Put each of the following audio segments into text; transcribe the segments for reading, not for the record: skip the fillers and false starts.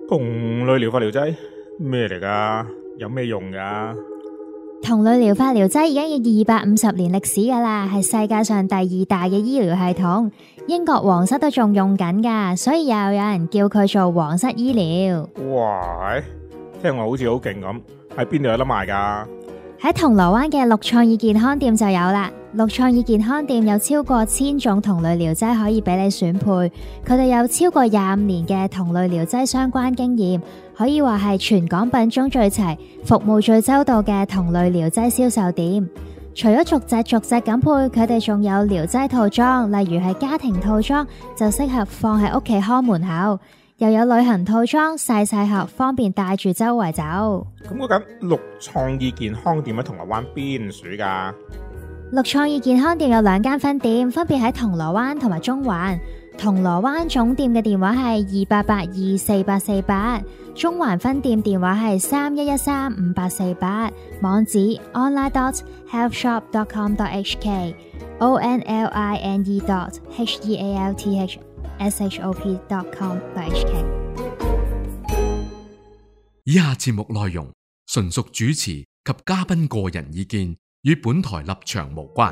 同類療法療劑咩嚟㗎？有咩用㗎？ 同類療法療劑已經有250年歷史㗎啦，係世界上第2大嘅醫療系統。英國皇室都仲用緊㗎，所以又有人叫佢做皇室醫療。 哇，聽落好似好勁咁，喺邊度有得賣㗎？ 喺銅鑼灣嘅綠創意健康店就有啦。綠創意健康店有超過1000種同類療劑可以俾你選配，佢哋有超過25年嘅同類療劑相關經驗，可以話係全港品種最齊、服務最周到嘅同類療劑銷售店。除咗逐隻咁配，佢哋仲有療劑套裝，例如係家庭套裝，就適合放喺屋企看門口。又有旅行套裝，細盒，方便帶住周圍走。 咁嗰間綠創意健康店喺銅鑼灣邊處㗎？ 綠創意健康店有2間分店，分別喺銅鑼灣同埋中環。銅鑼灣總店嘅電話係28824848，中環分店電話係31135848，網址 online.healthshop.com.hk online.healthshop.com.hk。 以下節目內容純屬主持及嘉賓個人意見，與本台立場無關。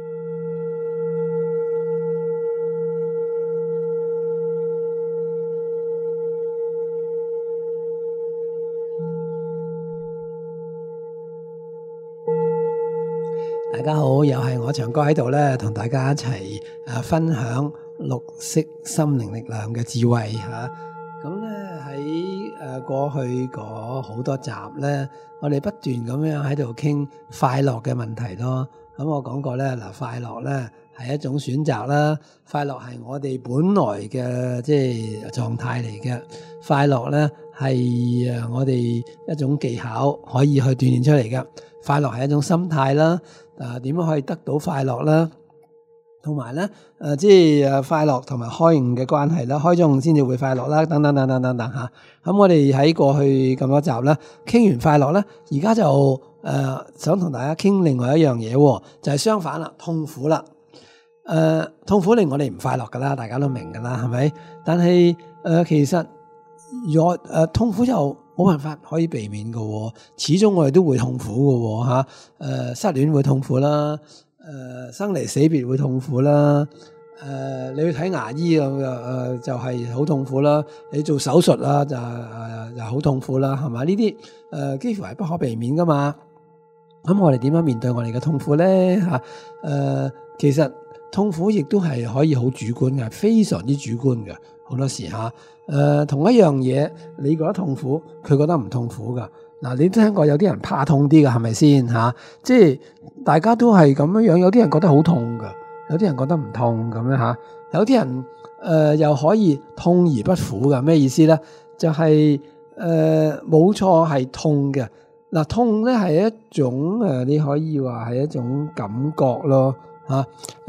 大家好，又係我長哥喺度咧，同大家一齊分享綠色心靈力量嘅智慧吓。咁咧喺過去嗰好多集咧，我哋不斷咁樣喺度傾快樂嘅問題咯。咁我講過咧，嗱，快樂咧係一種選擇啦，快樂係我哋本來嘅即係狀態嚟嘅。快樂咧係我哋一種技巧可以去鍛煉出嚟嘅。快樂係一種心態啦。點樣可以得到快樂啦？同埋咧，即係快樂同埋開悟嘅關係啦，開咗悟先至會快樂啦，等等吓。咁我哋喺過去咁多集咧，傾完快樂咧，而家就想同大家傾另外一樣嘢，就係相反啦，痛苦啦。痛苦令我哋唔快樂噶啦，大家都明噶啦，係咪？但係其實如果痛苦又冇辦法可以避免噶，始終我哋都會痛苦噶吓。失戀會痛苦啦，生離死別會痛苦啦，你去睇牙醫咁就係好痛苦啦，你做手術啦就好痛苦啦，係嘛？呢啲幾乎係不可避免噶嘛。咁我哋點樣面對我哋嘅痛苦咧？吓，其實痛苦亦都係可以好主觀嘅，非常之主觀嘅。好多時吓，同一樣嘢，你覺得痛苦，佢覺得唔痛苦噶。嗱，你都聽過有啲人怕痛啲噶，係咪先吓？即係大家都係咁樣樣，有啲人覺得好痛噶，有啲人覺得唔痛咁樣吓，有啲人又可以痛而不苦噶。咩意思咧？就係冇錯係痛嘅。嗱，痛咧係一種你可以話係一種感覺咯吓。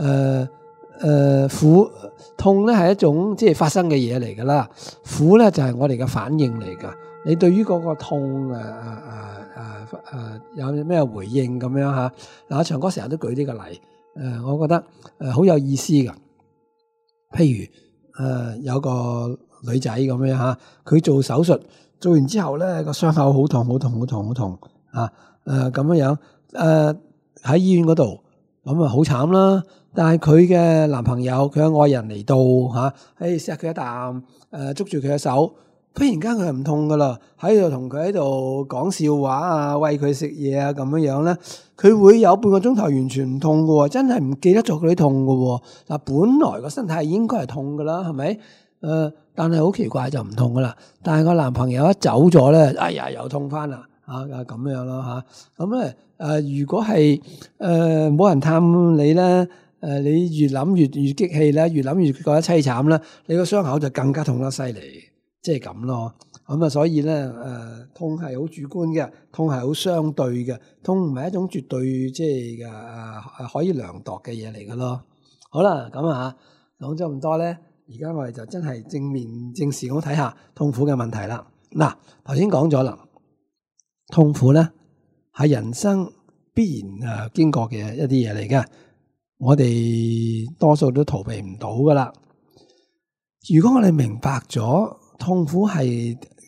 苦痛咧係一種即係發生嘅嘢嚟噶啦，苦咧就係我哋嘅反應嚟噶。你對於嗰個痛有咩回應咁樣吓？嗱，長哥成日都舉呢個例，我覺得好有意思噶。譬如有個女仔咁樣吓，佢做手術做完之後咧個傷口好痛啊，咁樣喺醫院嗰度咁啊好慘啦。但係佢嘅男朋友，佢嘅愛人嚟到吓，錫佢一啖，捉住佢嘅手，忽然間佢係唔痛噶啦，喺度同佢喺度講笑話啊，餵佢食嘢啊，咁樣咧，佢會有半個鐘頭完全唔痛噶，真係唔記得咗佢啲痛噶。嗱，本來個身體應該係痛噶啦，係咪？但係好奇怪就唔痛噶啦。但係個男朋友一走咗咧，哎呀又痛翻啦，咁樣咯吓。咁咧如果係冇人探你咧。你越諗越激氣咧，越諗越覺得凄慘啦，你個傷口就更加痛得犀利，即係咁咯。咁所以咧，痛係好主觀嘅，痛係好相對嘅，痛唔係一種絕對即係可以量度嘅嘢嚟嘅咯。好啦，咁講咗咁多咧，而家我哋就真係正面正視咁睇下痛苦嘅問題啦。嗱，頭先講咗啦，痛苦咧係人生必然經過嘅一啲嘢嚟嘅。我哋多數都逃避唔到噶啦。如果我哋明白咗痛苦係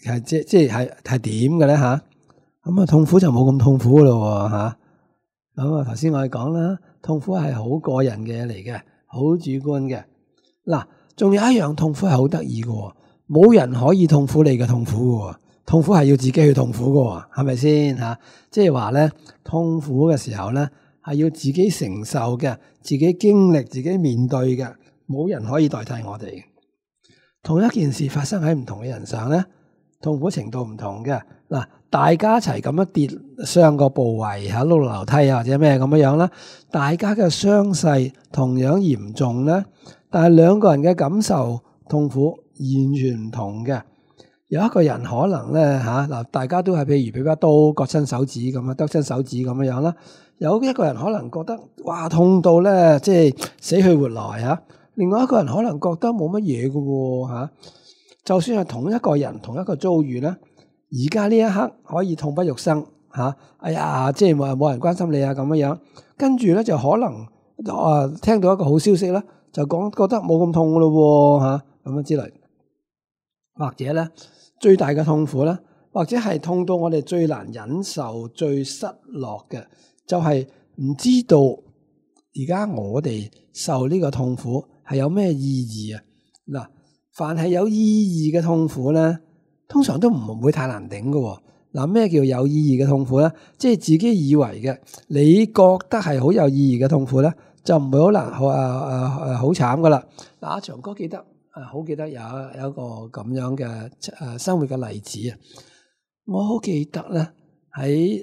係即係點嘅咧嚇？咁啊痛苦就冇咁痛苦咯嚇。咁啊頭先我哋講啦，痛苦係好個人嘅嘢嚟嘅，好主觀嘅。嗱，仲有一樣痛苦係好得意嘅，冇人可以痛苦你嘅痛苦嘅，痛苦係要自己去痛苦嘅，係咪先嚇？即係話咧，痛苦嘅時候咧係要自己承受嘅，自己經歷、自己面對嘅，冇人可以代替我哋。同一件事發生喺唔同嘅人上咧，痛苦程度唔同嘅。嗱，大家一齊咁樣跌傷個部位喺碌樓梯或者咩咁樣啦，大家嘅傷勢同樣嚴重咧，但係兩個人嘅感受痛苦完全唔同嘅。有一個人可能咧嗱，大家都係譬如俾把刀割親手指咁啊，剁親手指咁樣啦。有一個人可能覺得哇痛到咧，即係死去活來嚇。另外一個人可能覺得冇乜嘢嘅喎嚇。就算係同一個人同一個遭遇咧，而家呢一刻可以痛不欲生嚇。哎呀，即係冇人關心你啊咁樣。跟住咧就可能聽到一個好消息啦，就覺得冇咁痛嘅咯喎嚇，咁樣之類。或者咧最大嘅痛苦咧，或者係痛到我哋最難忍受、最失落嘅，就係唔知道而家我哋受呢個痛苦係有咩意義啊？嗱，凡係有意義嘅痛苦咧，通常都唔會太難頂嘅。嗱，咩叫有意義嘅痛苦咧？即係自己以為嘅，你覺得係好有意義嘅痛苦咧，就唔會好難好慘噶啦。嗱，阿長哥記得好記得有一個咁樣嘅生活嘅例子啊！我好記得咧，喺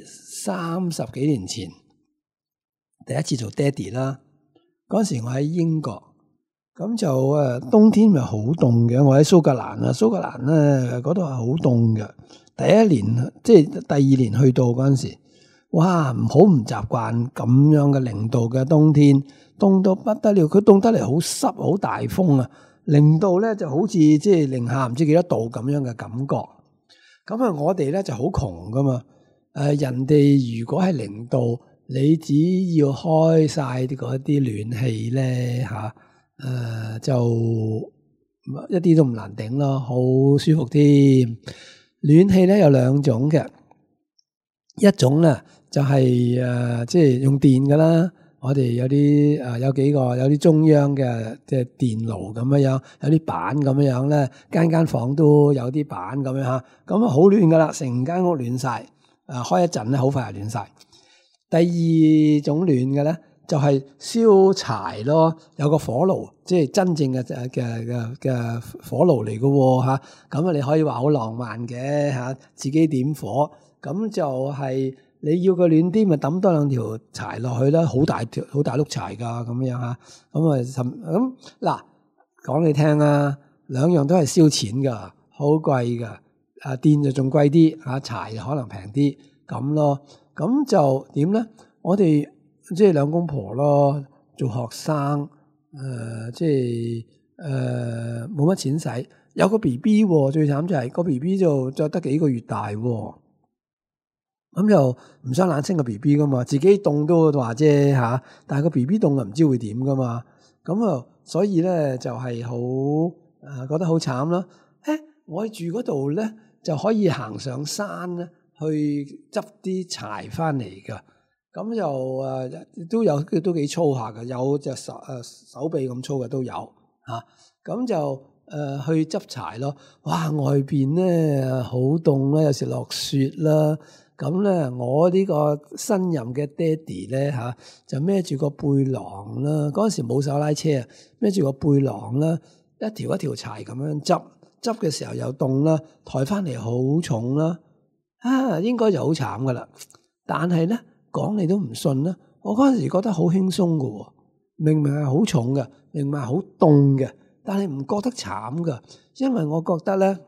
30幾年前第一次做爹哋啦，嗰陣時我喺英國。咁就冬天咪好凍嘅，我喺蘇格蘭啊，蘇格蘭咧嗰度係好凍嘅。第一年即係第二年去到嗰陣時，哇，唔習慣咁樣嘅0度嘅冬天，凍到不得了。佢凍得嚟好濕，好大風啊，0度咧就好似即係零下唔知幾多度咁樣嘅感覺。咁啊，我哋咧就好窮噶嘛。人哋如果係0度，你只要開晒嗰啲暖氣咧嚇。就一啲都唔難頂咯，好舒服添。暖氣咧有2種嘅，一種咧就係即係用電㗎啦。我哋有啲有幾個有啲中央嘅即係電爐咁樣，有啲板咁樣咧，間房都有啲板咁樣嚇，咁啊好暖㗎啦，成間屋暖晒。開一陣咧，好快就暖晒。第二種暖嘅咧，就係燒柴咯，有個火爐，即係真正嘅火爐嚟嘅喎嚇。咁你可以話好浪漫嘅嚇，自己點火，咁就係你要佢暖啲，咪抌多2條柴落去啦，好大碌柴㗎咁樣嚇。咁嗱，講你聽啊，2樣都係燒錢㗎，好貴㗎。電就仲貴啲嚇，柴可能平啲咁咯。咁就點咧？我哋即係2公婆咯，做學生，即係冇乜錢使，有個 BB 喎，最慘就係個 BB 就得幾個月大喎，咁就唔傷冷清個 BB 噶嘛，自己凍都話啫嚇，但係個 BB 凍啊唔知會點噶嘛，咁啊所以咧就係好覺得好慘啦。我住嗰度咧就可以行上山咧去執啲柴翻嚟㗎。咁又都幾粗下嘅，有隻手臂咁粗嘅都有嚇。咁就去執柴咯。哇！外邊咧好凍啦，有時落雪啦。咁咧我呢個新任嘅爹哋咧嚇，就孭住個背囊啦。嗰陣時冇手拉車啊，孭住個背囊啦，一條一條柴咁樣執嘅時候又凍啦，抬翻嚟好重啦。應該就好慘噶啦。但係咧，講你都唔信啦！我嗰陣時覺得好輕鬆㗎喎，明明係好重嘅，明明係好凍嘅，但係唔覺得慘㗎，因為我覺得咧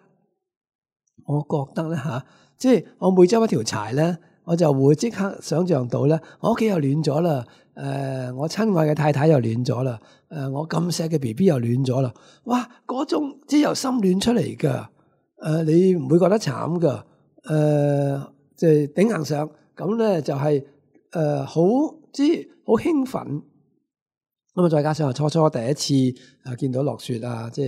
嚇，即係我每執一條柴咧，我就會即刻想像到咧，我屋企又暖咗啦，我親愛嘅太太又暖咗啦，我咁錫嘅 BB 又暖咗啦，哇！嗰種即係由心暖出嚟㗎，你唔會覺得慘㗎，即係頂硬上。咁咧就係好即係好興奮，咁啊再加上初第一次見到落雪啊，即係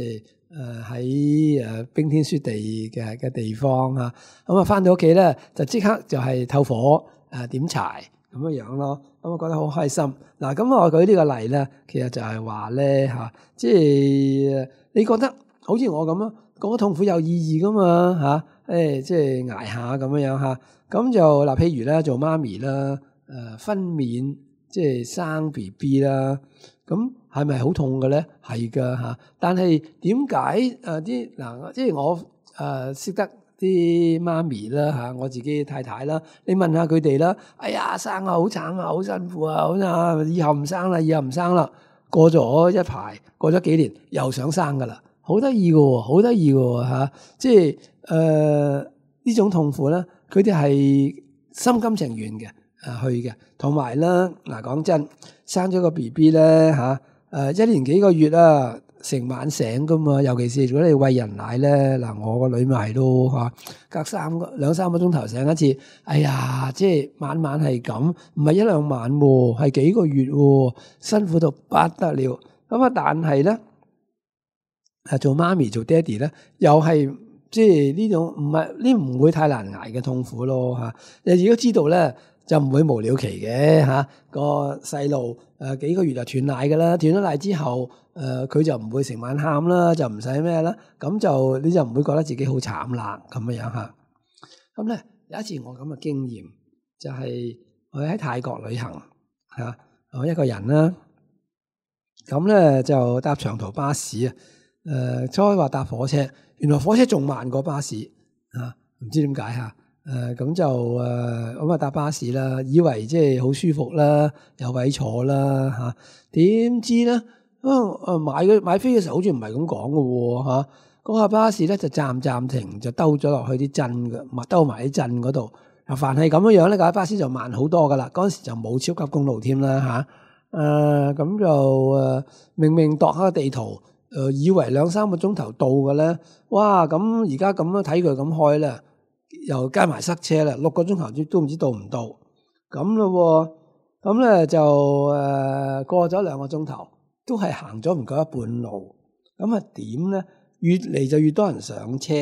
喺冰天雪地嘅地方啊，咁啊翻到屋企咧就即刻就係透火點柴咁樣樣咯，咁我覺得好開心。嗱，咁我舉呢個例咧，其實就係話咧嚇，即係你覺得好似我咁啊，嗰個痛苦有意義噶嘛嚇，即係捱下咁樣樣嚇，咁就嗱譬如咧做媽咪啦，分娩即係生 BB 啦，咁係咪好痛嘅咧？係噶嚇，但係點解啲嗱，即係我識得啲媽咪啦嚇，我自己太太啦，你問下佢哋啦，哎呀生啊好慘啊，好辛苦啊，好啊，以後唔生啦，以後唔生啦，過咗一排，過咗幾年又想生噶啦，好得意嘅喎，好得意嘅喎嚇，即係呢種痛苦咧，佢哋係心甘情願嘅去嘅，同埋咧嗱講真，生咗個 BB 咧嚇，1年幾個月啊，成晚醒噶嘛，尤其是如果你餵人奶咧，嗱我個女咪係咯嚇，隔2、3個鐘頭醒一次，哎呀，即係晚晚係咁，唔係1、2晚喎，係幾個月喎，辛苦到不得了。咁啊，但係咧，做媽咪做爹哋咧，又係即係呢種唔會太難捱嘅痛苦咯嚇。你如果知道咧，就唔會無了期嘅嚇。個細路幾個月就斷奶㗎啦，斷咗奶之後，佢就唔會成晚喊啦，就唔使咩啦，咁就你就唔會覺得自己好慘啦咁樣嚇。咁咧有一次我咁嘅經驗，就係我喺泰國旅行嚇，我一個人啦，咁咧就搭長途巴士啊，初話搭火車，原來火車仲慢過巴士啊，唔知點解嚇。咁就咁啊搭巴士啦，以為即係好舒服啦，有位坐啦嚇。點知咧買飛嘅時候好似唔係咁講嘅喎嚇。嗰架巴士咧就暫停，就兜咗落去啲鎮嘅，兜埋啲鎮嗰度。凡係咁樣咧，架巴士就慢好多噶啦。嗰陣時就冇超級公路添啦嚇。咁就明明度下個地圖，以為2-3個鐘頭到嘅咧，哇！咁而家咁樣睇佢咁開咧。又加埋塞車啦，6個鐘頭都唔知到唔到咁咯喎，咁咧就過咗2個鐘頭，都係行咗唔夠一半路，咁啊點咧？越嚟就越多人上車，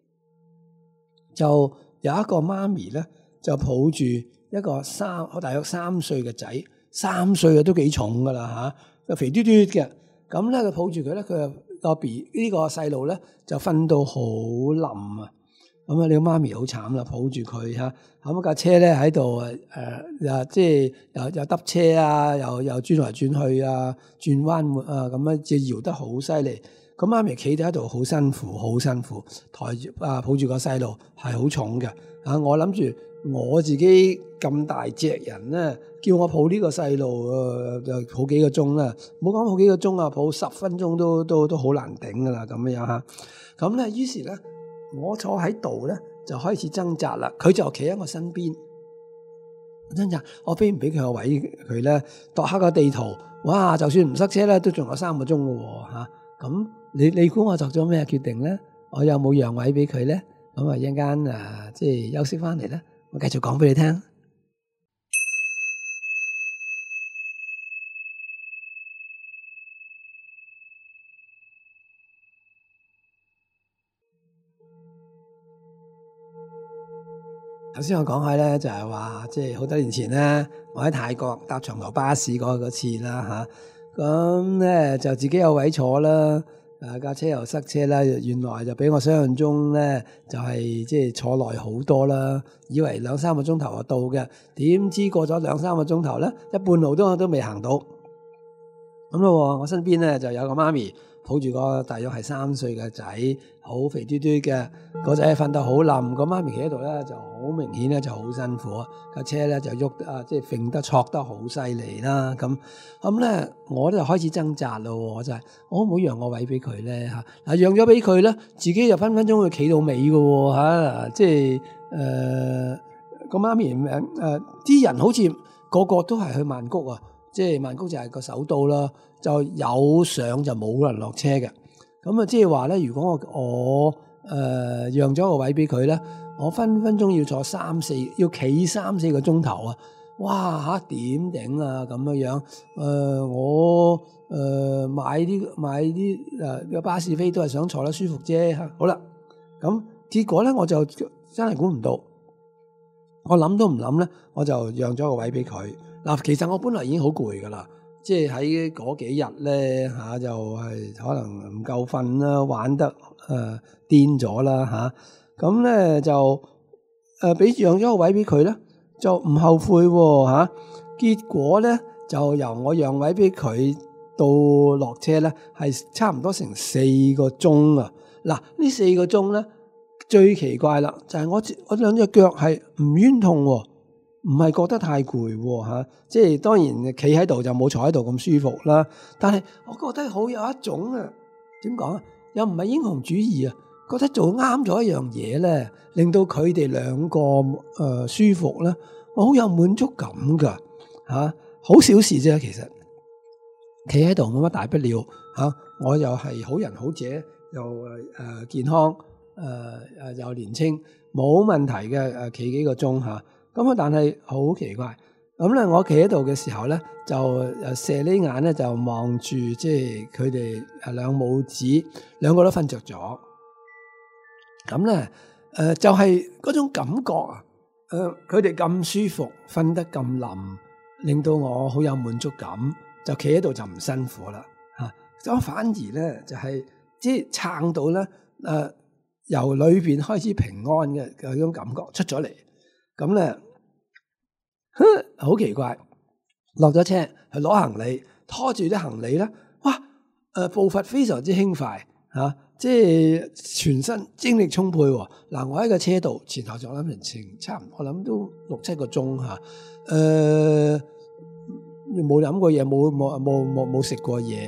就有一個媽咪咧就抱住一個大約3歲嘅仔，3歲都幾重噶啦嚇，肥嘟嘟嘅，咁咧佢抱住佢咧，佢呢個細路咧就瞓到好冧啊！咁啊，你個媽咪好慘啦，抱住佢嚇，咁架車咧喺度即係又揼車啊，又轉來轉去啊，轉彎抹啊，咁樣即係搖得好犀利。咁媽咪企喺度好辛苦，好辛苦，抬住抱住個細路係好重嘅。我諗住我自己咁大隻人咧，叫我抱呢個細路就抱幾個鐘啦，唔好講抱幾個鐘啊，抱10分鐘都好難頂噶啦，咁樣嚇。咁咧，於是咧。我坐喺度咧，就開始掙扎啦。佢就企喺我身邊，掙扎。我俾唔俾佢個位佢咧？度下個地圖，哇！就算唔塞車咧，都仲有3個鐘嘅喎嚇。咁你估我作咗咩決定咧？我有冇讓位俾佢咧？咁啊，一陣間即係休息翻嚟咧，我繼續講俾你聽。頭先我講開咧，就係話即係好多年前咧，我喺泰國搭長途巴士嗰次啦嚇，咁咧就自己有位坐啦，架車又塞車啦，原來就比我想象中咧就係即係坐耐好多啦，以為2-3個鐘頭就到嘅，點知過咗2-3個鐘頭咧，一半路都未行到，咁咯，我身邊咧就有個媽咪抱住個大約係3歲嘅仔，好肥嘟嘟嘅，個仔瞓得好冧，個媽咪企喺度咧就好明顯咧就好辛苦，架車咧就喐即係揈得挫得好犀利啦，咁咧我就開始掙扎咯，就係我可唔可以讓個位俾佢咧嚇？嗱，讓咗俾佢咧，自己就分分鐘會企到尾嘅喎嚇，即係個媽咪啲人好似個個都係去曼谷啊，即係曼谷就係個首都啦，就有上就冇人落車嘅。咁啊，即係話咧，如果我讓咗個位俾佢咧，我分分鐘要坐要企3-4個鐘頭啊！ 哇嚇點頂啊咁樣我買啲嘅巴士飛都係想坐得舒服啫。好啦，咁結果咧我就真係估唔到，我諗都唔諗咧，我就讓咗個位俾佢。嗱，其實我本來已經好攰噶啦，即係喺嗰幾日咧就係可能唔夠瞓啦，玩得癲咗啦嚇，咁咧就俾讓咗個位俾佢咧，就唔後悔喎。結果咧就由我讓位俾佢到落車咧，係差唔多成4個鐘啊！嗱，呢4個鐘咧最奇怪啦，就係我兩隻腳係唔冤痛喎，唔係覺得太攰喎。即係當然企喺度就冇坐喺度咁舒服啦，但係我覺得好有一種點講又唔係英雄主義啊，覺得做啱咗一樣嘢咧，令到佢哋兩個舒服咧，我好有滿足感噶好小事啫，其實企喺度冇乜大不了我又係好人好姐，又健康又年青，冇問題嘅企幾個鐘咁但係好奇怪咁咧，我企喺度嘅時候咧，就射呢眼咧就望住即係佢哋兩母子兩個都瞓着咗，咁咧就係嗰種感覺佢哋咁舒服，瞓得咁冧，令到我好有滿足感，就企喺度就唔辛苦啦咁反而咧就係即係撐到咧由裏邊開始平安嘅嗰種感覺出咗嚟，咁咧好奇怪，落咗車去攞行李，拖住啲行李咧，哇步伐非常之輕快即係全身精力充沛喎。嗱，我喺個車度前後就諗成差唔多，我諗都6-7個鐘冇飲過嘢，冇食過嘢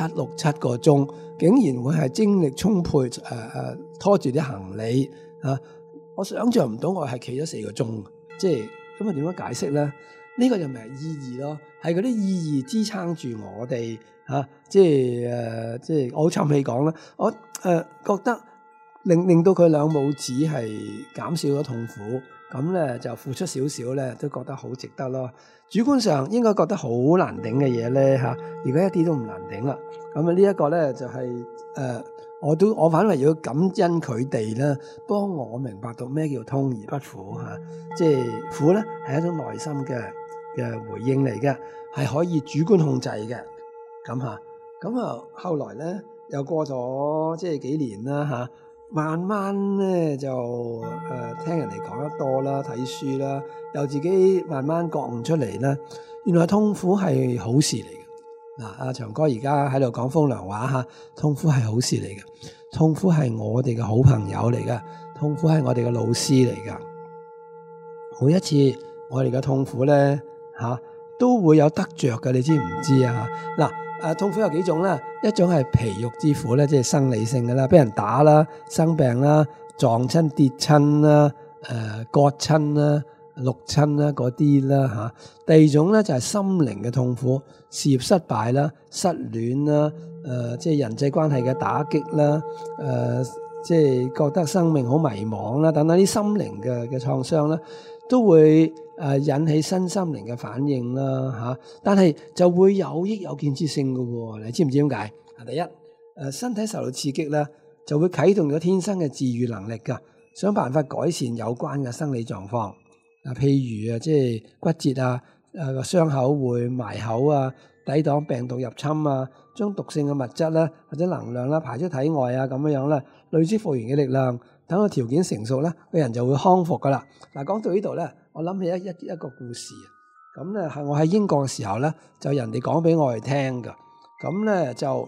，7個鐘，竟然會係精力充沛拖住啲行李我想象唔到我係企咗4個鐘，即係咁啊？點樣解釋咧？呢個就咪係意義咯，係嗰啲意義支撐住我哋即係我好沉氣講啦，我覺得令到佢兩母子係減少咗痛苦，咁咧就付出少少咧，都覺得好值得咯。主觀上應該覺得好難頂嘅嘢咧而家一啲都唔難頂啦。咁呢一個咧就係我反為要感恩佢哋咧，幫我明白到咩叫通而不苦即係苦咧係一種內心嘅回應嚟嘅，係可以主觀控制嘅。咁後來咧又過咗即係幾年啦慢慢咧就聽人哋講得多啦，睇書啦，又自己慢慢覺悟出嚟啦，原來痛苦係好事嚟嘅。阿長哥而家喺度講風涼話痛苦係好事嚟嘅，痛苦係我哋嘅好朋友嚟嘅，痛苦係我哋嘅老師嚟嘅。每一次我哋嘅痛苦咧都會有得着嘅，你知唔知痛苦有幾種啦？一種係皮肉之苦咧，即係生理性嘅啦，俾人打啦、生病啦、撞親跌親啦、割親啦、淥親啦嗰啲啦第二種咧就係心靈嘅痛苦，事業失敗啦、失戀啦、即係人際關係嘅打擊啦、即係覺得生命好迷茫啦，等等啲心靈嘅創傷啦，都會引起身心靈嘅反應啦但係就會有益有建設性嘅喎，你知唔知點解？第一，身體受到刺激咧，就會啟動咗天生嘅自愈能力㗎，想辦法改善有關嘅生理狀況。譬如即係骨折個傷口會埋口抵擋病毒入侵將毒性嘅物質啦或者能量啦排出體外咁樣啦，累積復原嘅力量。等個條件成熟咧，個人就會康復噶啦。講到呢度咧，我諗起一個故事。咁咧係我喺英國嘅時候咧，就人哋講俾我哋聽噶。咁咧就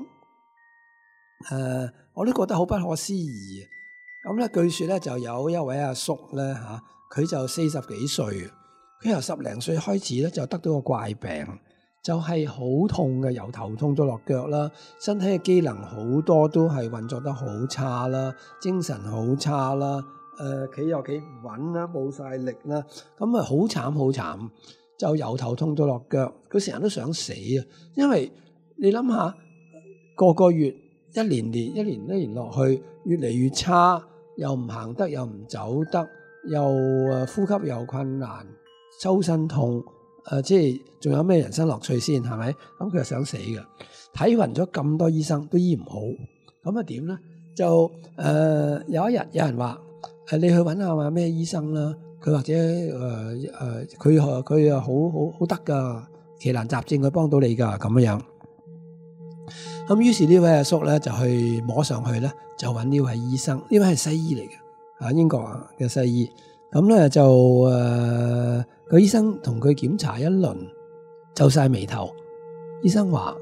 我都覺得好不可思議。咁咧據說咧就有一位阿叔咧佢就40幾歲，佢由10零歲開始咧就得到個怪病，就係好痛嘅，由頭痛咗落腳啦，身體嘅機能好多都係運作得好差啦，精神好差啦，企又企唔穩啦，冇晒力啦，咁好慘好慘，就由頭痛咗落腳，佢成日都想死因為你諗下個月一年落去，越嚟越差，又唔行得，又唔走得，又呼吸又困難，周身痛。 即係仲有咩人生樂趣先係咪？咁佢就想死嘅，睇勻咗咁多醫生都醫唔好，咁啊點咧？就有一日有人話你去揾下話咩醫生啦，佢或者佢又好得噶，奇難雜症佢幫到你噶咁樣。咁於是呢位阿叔咧就去摸上去咧，就揾呢位醫生，呢位係西醫嚟嘅，英國嘅西醫。咁咧就個醫生同佢檢查一輪，皺晒眉頭。醫生話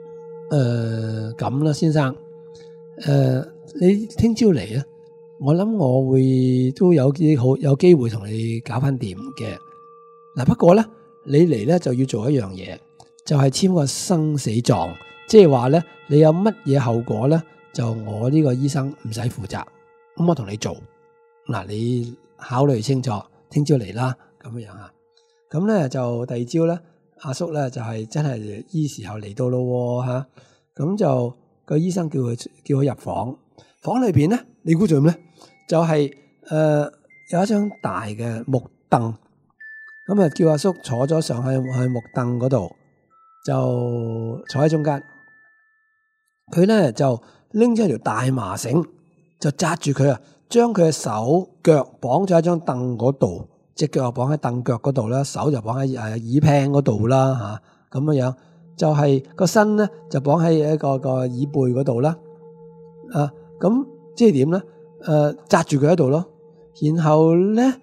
咁啦，先生，你聽朝嚟啊，我諗我會都有機會同你搞翻掂嘅。嗱，不過咧你嚟咧就要做一樣嘢，就係簽個生死狀，即係話咧你有乜嘢後果咧，就我呢個醫生唔使負責，咁我同你做。嗱，你考慮清楚，聽朝嚟啦，咁樣啊。咁咧就第二朝咧，阿叔咧就係真係依時候嚟到咯吓。咁就個醫生叫佢入房，房裏邊咧，你估做咩？就係有一張大嘅木凳，咁啊叫阿叔坐咗上去木凳嗰度，就坐喺中間。佢咧就拎咗條大麻繩，就紮住佢啊，將佢嘅手腳綁咗喺張凳嗰度，隻腳又綁喺凳腳嗰度啦，手就綁喺耳柄嗰度啦吓，咁樣就係個身咧就綁喺一個耳背嗰度啦，咁即係點咧？紮住佢喺度咯，然後咧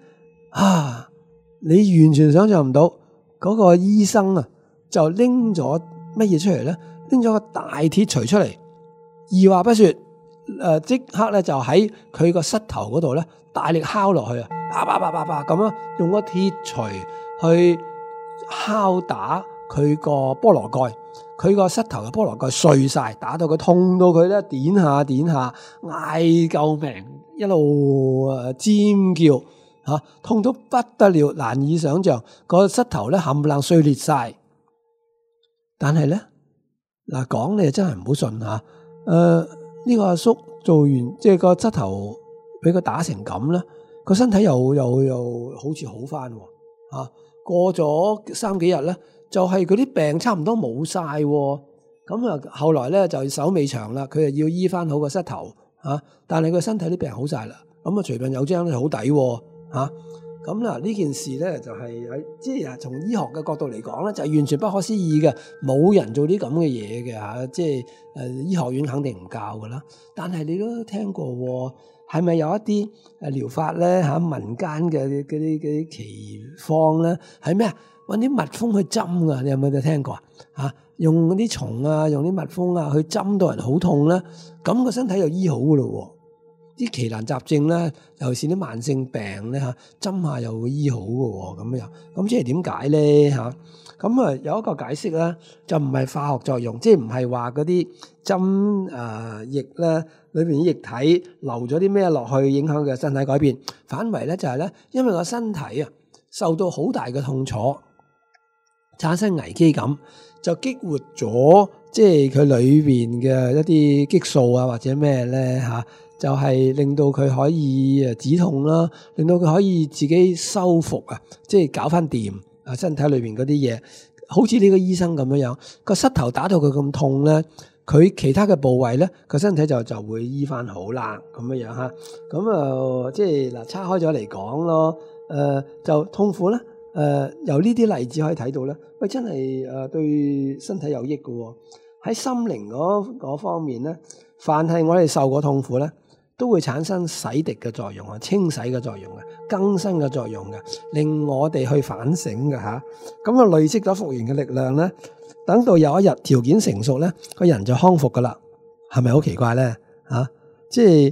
你完全想象唔到嗰個醫生啊，就拎咗乜嘢出嚟咧？拎咗個大鐵錘出嚟，二話不說，即刻咧就喺佢個膝頭嗰度咧大力敲落去啊！叭咁樣用個鐵錘去敲打佢個菠蘿蓋，佢個膝頭嘅菠蘿蓋碎晒，打到佢痛到佢咧點下嗌救命，一路尖叫痛到不得了，難以想象個膝頭咧冚唪唥碎裂晒。但係咧嗱，講你真係唔好信吓，呢個阿叔做完即係個膝頭俾佢打成咁啦，個身體又好似好翻吓。過咗3幾日咧，就係嗰啲病差唔多冇晒，咁啊後來咧就手尾長啦，佢就要醫翻好個膝頭吓，但係佢身體啲病好晒啦，咁啊隨便有張咧好抵吓。咁嗱呢件事咧就係喺即係從醫學嘅角度嚟講咧，就係完全不可思議嘅，冇人做啲咁嘅嘢嘅吓，即係醫學院肯定唔教噶啦。但係你都聽過，係咪有一啲療法咧吓，民間嘅嗰啲奇方咧係咩啊？搵啲蜜蜂去針噶，你有冇聽過啊？用嗰啲蟲啊，用啲蜜蜂啊去針到人好痛咧，咁個身體就醫好噶咯。啲奇難雜症咧，尤其是啲慢性病咧嚇，針下又會醫好嘅喎，咁樣，咁即係點解咧嚇？咁啊有一個解釋咧，就唔係化學作用，即係唔係話嗰啲針液咧裏邊啲液體流咗啲咩落去影響佢嘅身體改變，反為咧就係咧，因為個身體啊受到好大嘅痛楚，產生危機感，就激活咗即係佢裏邊嘅一啲激素啊或者咩咧嚇。就係令到佢可以止痛啦，令到佢可以自己修復啊，即係搞翻掂啊身體裏邊嗰啲嘢。好似呢個醫生咁樣，個膝頭打到佢咁痛咧，佢其他嘅部位咧，個身體就會醫翻好啦，咁樣嚇。咁啊，即係嗱，叉開咗嚟講咯，就痛苦咧，由呢啲例子可以睇到咧，喂，真係對身體有益嘅喎。喺心靈嗰方面咧，凡係我哋受過痛苦咧，都會產生洗滌嘅作用啊，清洗嘅作用嘅，更新嘅作用嘅，令我哋去反省嘅吓。咁啊累積咗復原嘅力量咧，等到有一日條件成熟咧，個人就康復噶啦，係咪好奇怪咧？吓，即係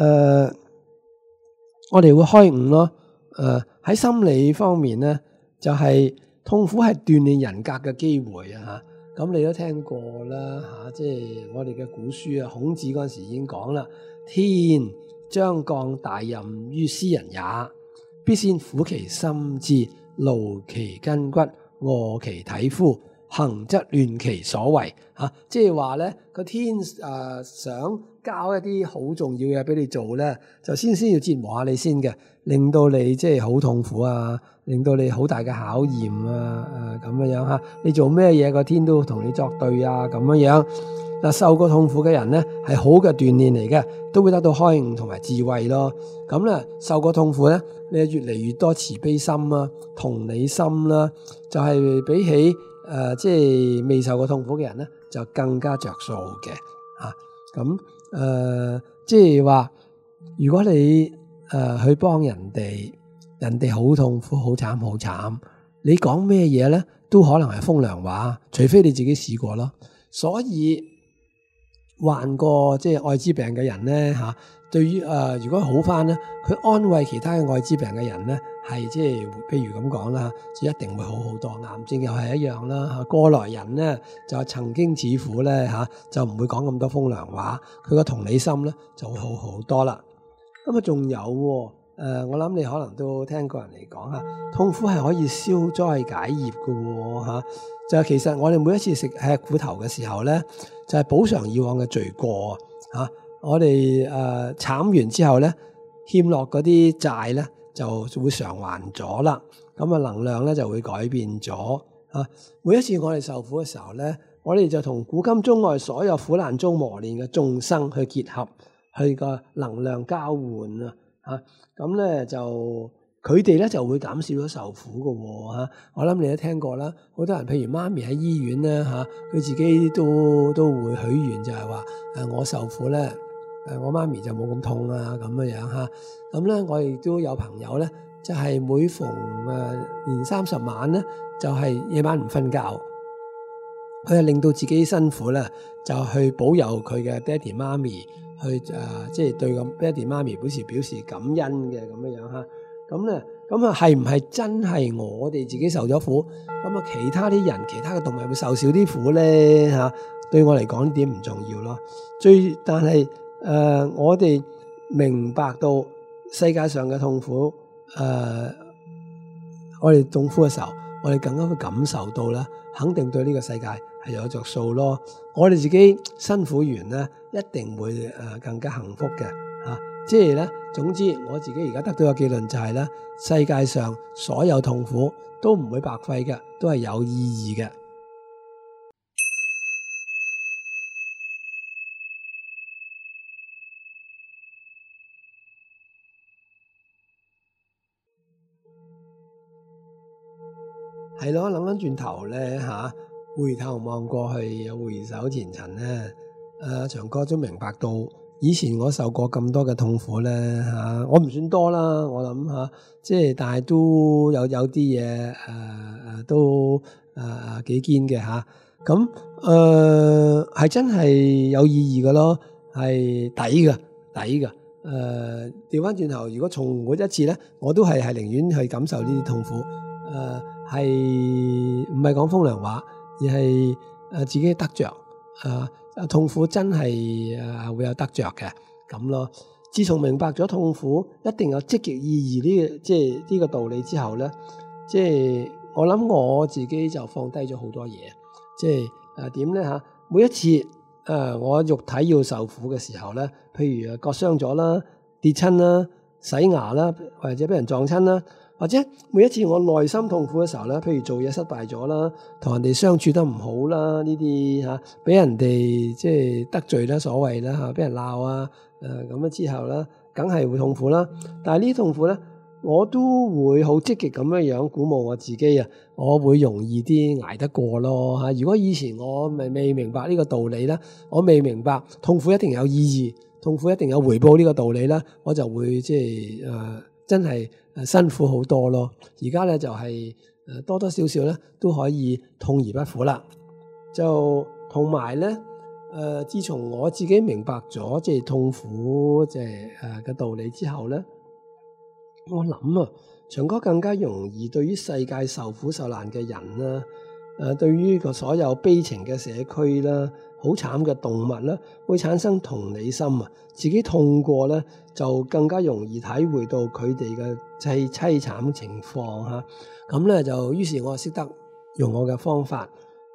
我哋會開悟咯。喺心理方面咧，就係痛苦係鍛煉人格嘅機會啊。咁你都聽過啦吓，即係我哋嘅古書啊，孔子嗰陣時已經講啦。天將降大任於斯人也，必先苦其心志，勞其筋骨，餓其體膚， 行則亂其所為即係話咧個天想交一啲好重要嘅嘢俾你做咧，就先要折磨下你先嘅，令到你即係好痛苦啊，令到你好大嘅考驗啊咁樣你做咩嘢個天都同你作對啊咁樣。嗱，受過痛苦嘅人咧係好嘅鍛鍊嚟嘅，都會得到開悟同埋智慧咯。咁咧受過痛苦咧，你越嚟越多慈悲心啦、同理心啦，就係比起即係未受過痛苦嘅人咧，就更加着數嘅咁即係話，如果你去幫人哋好痛苦、好慘、好慘，你講咩嘢咧，都可能係風涼話，除非你自己試過咯。所以患過即係愛滋病嘅人咧對於如果好翻咧，佢安慰其他嘅愛滋病嘅人咧，係即係譬如咁講啦，就一定會好好多。癌症又係一樣啦過來人咧就曾經似乎咧就唔會講咁多風涼話，佢個同理心咧就會好好多啦。咁仲有我諗你可能都聽過人嚟講痛苦係可以消災解業嘅就係其實我哋每一次吃苦頭嘅時候咧，就係補償以往嘅罪過我哋慘完之後咧，欠落嗰啲債咧就會償還咗啦。咁能量咧就會改變咗每一次我哋受苦嘅時候咧，我哋就同古今中外所有苦難中磨練嘅眾生去結合，去個能量交換咁咧就佢哋咧就會減少咗受苦嘅我諗你都聽過啦，好多人譬如媽咪喺醫院咧佢自己都會許願，就係話我受苦咧我媽咪就冇咁痛咁樣咁咧我亦都有朋友咧，就係每逢年30晚咧，就係夜晚唔瞓覺，佢係令到自己辛苦咧，就去保佑佢嘅爹哋媽咪，去即係對個爹哋媽咪表示感恩嘅咁樣咁咧，咁係唔係真係我哋自己受咗苦？咁其他啲人、其他嘅動物會受少啲苦咧對我嚟講呢點唔重要咯。但係我哋明白到世界上嘅痛苦，我哋痛苦嘅時候，我哋更加會感受到啦，肯定對呢個世界係有着數咯。我哋自己辛苦完咧，一定會更加幸福嘅即係咧，總之我自己而家得到嘅結論就係咧，世界上所有痛苦都唔會白費嘅，都係有意義嘅。係咯，諗翻轉頭咧回頭望過去，回首前塵咧，長哥都明白到以前我受過咁多嘅痛苦咧我唔算多啦，我諗即係但係都有啲嘢都幾堅嘅咁係真係有意義嘅咯，係抵嘅。調翻轉頭，如果重活一次咧，我都係寧願去感受呢啲痛苦。係唔係講風涼話，而係自己得着痛苦真係會有得着嘅咁咯。自從明白咗痛苦一定有積極意義即係呢個道理之後咧，即係我諗我自己就放低咗好多嘢。即係點咧每一次我肉體要受苦嘅時候咧，譬如割傷咗啦、跌親啦、洗牙啦，或者俾人撞親啦。或者每一次我內心痛苦嘅時候咧，譬如做嘢失敗咗啦，同人哋相處得唔好啦，呢啲俾人哋即係得罪啦，所謂啦俾人鬧咁樣之後啦，梗係會痛苦啦。但係呢啲痛苦咧，我都會好積極咁樣鼓舞我自己我會容易啲捱得過咯如果以前我未明白呢個道理咧，我未明白痛苦一定有意義，痛苦一定有回報呢個道理咧，我就會即係真係辛苦好多咯。而家咧就係多多少少咧都可以痛而不苦啦。就同埋咧自從我自己明白咗即係痛苦即係嘅道理之後咧，我諗長哥更加容易對於世界受苦受難嘅人啦，對於個所有悲情嘅社區啦，好慘嘅動物啦，會產生同理心自己痛過咧，就更加容易體會到佢哋嘅凄慘情況咁咧就於是我識得用我嘅方法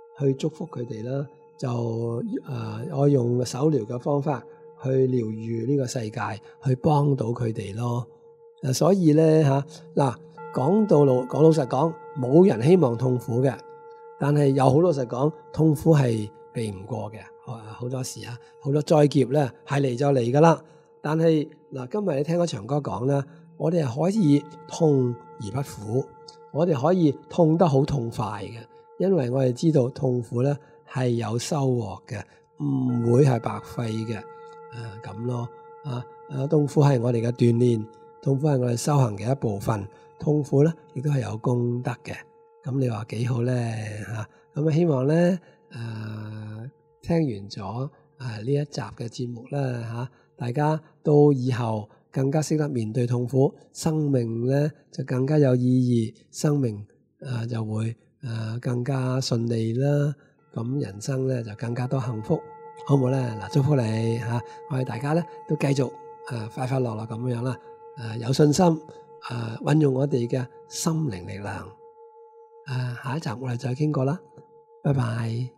去祝福佢哋啦，我用手療嘅方法去療癒呢個世界，去幫到佢哋咯。所以咧講老實講，冇人希望痛苦嘅，但係又好老實講，痛苦係避唔過嘅。好多時好多災劫咧係嚟就嚟噶啦。但係今日你聽嗰長哥講啦，我哋係可以痛而不苦，我哋可以痛得好痛快嘅，因為我哋知道痛苦咧係有收穫嘅，唔會係白費嘅。咁咯，痛苦係我哋嘅鍛煉，痛苦係我哋修行嘅一部分，痛苦咧亦都係有功德嘅。咁你話幾好咧咁希望咧聽完咗呢一集嘅節目啦大家到以後更加識得面對痛苦，生命咧就更加有意義，生命就會更加順利啦。咁人生咧就更加多幸福，好唔好咧？祝福你我哋大家咧都繼續快快樂樂咁樣啦，有信心運用我哋嘅心靈力量。下一集我哋再傾過啦，拜拜。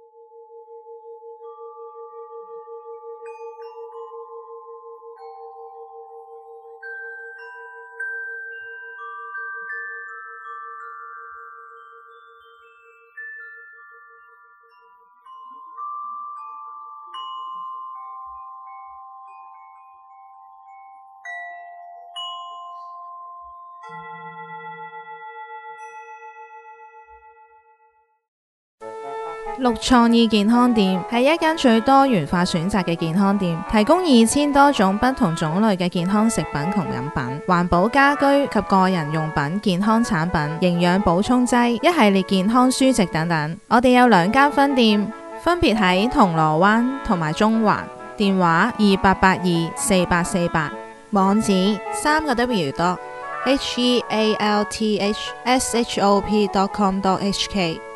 綠創意健康店係一間最多元化選擇嘅健康店，提供2000多種不同種類嘅健康食品同飲品、環保家居及個人用品、健康產品、營養補充劑、一系列健康書籍等等。我哋有2間分店，分別喺銅鑼灣同埋中環，電話28824848，網址3W.healthshop.com.hk。